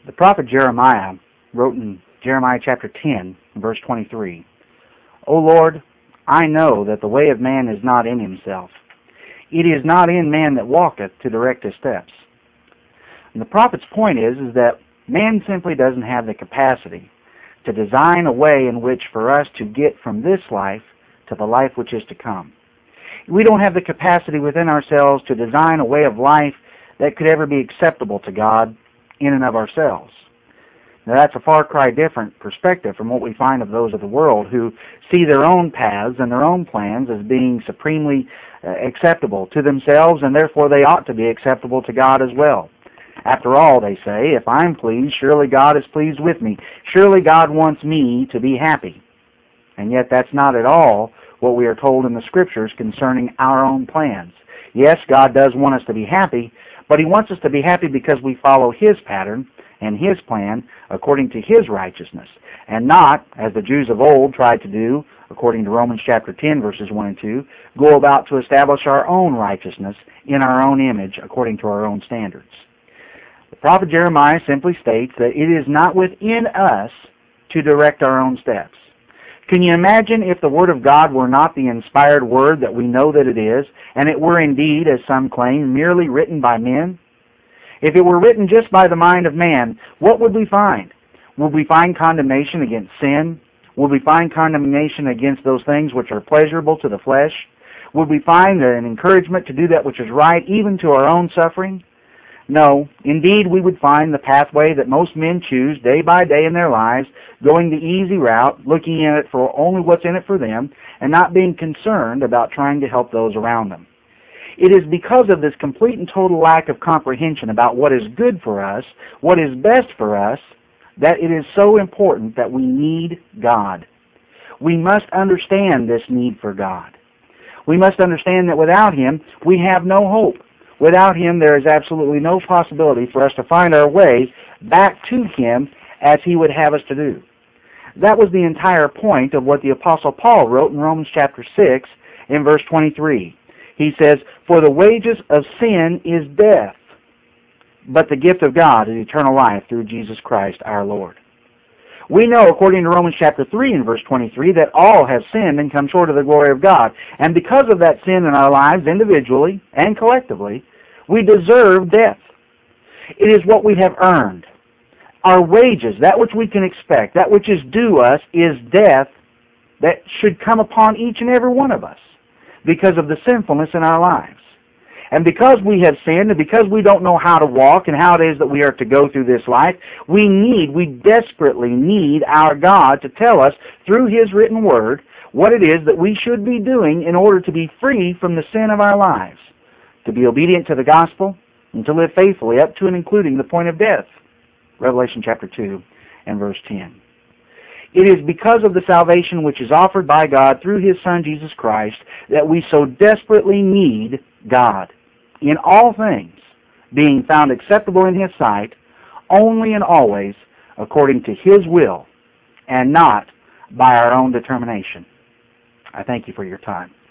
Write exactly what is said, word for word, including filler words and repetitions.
The prophet Jeremiah wrote in Jeremiah chapter ten, verse twenty-three, O Lord, I know that the way of man is not in himself. It is not in man that walketh to direct his steps. And the prophet's point is, is that man simply doesn't have the capacity to design a way in which for us to get from this life to the life which is to come. We don't have the capacity within ourselves to design a way of life that could ever be acceptable to God in and of ourselves. Now that's a far cry different perspective from what we find of those of the world who see their own paths and their own plans as being supremely uh, acceptable to themselves, and therefore they ought to be acceptable to God as well. After all, they say, if I'm pleased, surely God is pleased with me. Surely God wants me to be happy. And yet that's not at all what we are told in the Scriptures concerning our own plans. Yes, God does want us to be happy, but He wants us to be happy because we follow His pattern and His plan according to His righteousness, and not, as the Jews of old tried to do, according to Romans chapter ten, verses one and two, go about to establish our own righteousness in our own image according to our own standards. The prophet Jeremiah simply states that it is not within us to direct our own steps. Can you imagine if the Word of God were not the inspired Word that we know that it is, and it were indeed, as some claim, merely written by men? If it were written just by the mind of man, what would we find? Would we find condemnation against sin? Would we find condemnation against those things which are pleasurable to the flesh? Would we find an encouragement to do that which is right, even to our own suffering? No, indeed we would find the pathway that most men choose day by day in their lives, going the easy route, looking in it for only what's in it for them, and not being concerned about trying to help those around them. It is because of this complete and total lack of comprehension about what is good for us, what is best for us, that it is so important that we need God. We must understand this need for God. We must understand that without Him, we have no hope. Without Him, there is absolutely no possibility for us to find our way back to Him as He would have us to do. That was the entire point of what the Apostle Paul wrote in Romans chapter six in verse twenty-three. He says, For the wages of sin is death, but the gift of God is eternal life through Jesus Christ our Lord. We know, according to Romans chapter three and verse twenty-three, that all have sinned and come short of the glory of God. And because of that sin in our lives, individually and collectively, we deserve death. It is what we have earned. Our wages, that which we can expect, that which is due us, is death that should come upon each and every one of us because of the sinfulness in our lives. And because we have sinned, and because we don't know how to walk and how it is that we are to go through this life, we need, we desperately need our God to tell us through His written Word what it is that we should be doing in order to be free from the sin of our lives, to be obedient to the gospel, and to live faithfully up to and including the point of death. Revelation chapter two and verse ten. It is because of the salvation which is offered by God through His Son Jesus Christ that we so desperately need God in all things, being found acceptable in His sight, only and always according to His will, and not by our own determination. I thank you for your time.